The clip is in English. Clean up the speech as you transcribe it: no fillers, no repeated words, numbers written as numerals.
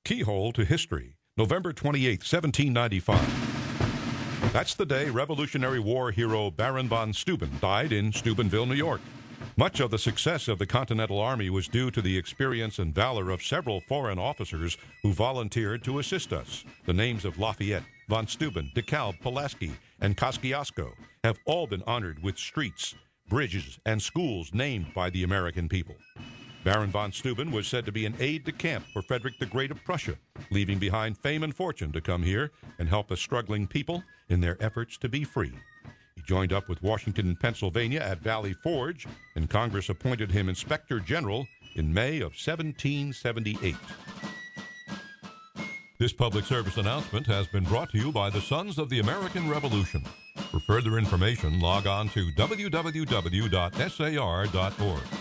Keyhole to History, November 28, 1795. That's the day Revolutionary War hero Baron von Steuben died in Steubenville, New York. Much of the success of the Continental Army was due to the experience and valor of several foreign officers who volunteered to assist us. The names of Lafayette, von Steuben, DeKalb, Pulaski, and Kosciuszko have all been honored with streets, bridges, and schools named by the American people. Baron von Steuben was said to be an aide-de-camp for Frederick the Great of Prussia, leaving behind fame and fortune to come here and help a struggling people in their efforts to be free. He joined up with Washington and Pennsylvania at Valley Forge, and Congress appointed him Inspector General in May of 1778. This public service announcement has been brought to you by the Sons of the American Revolution. For further information, log on to www.sar.org.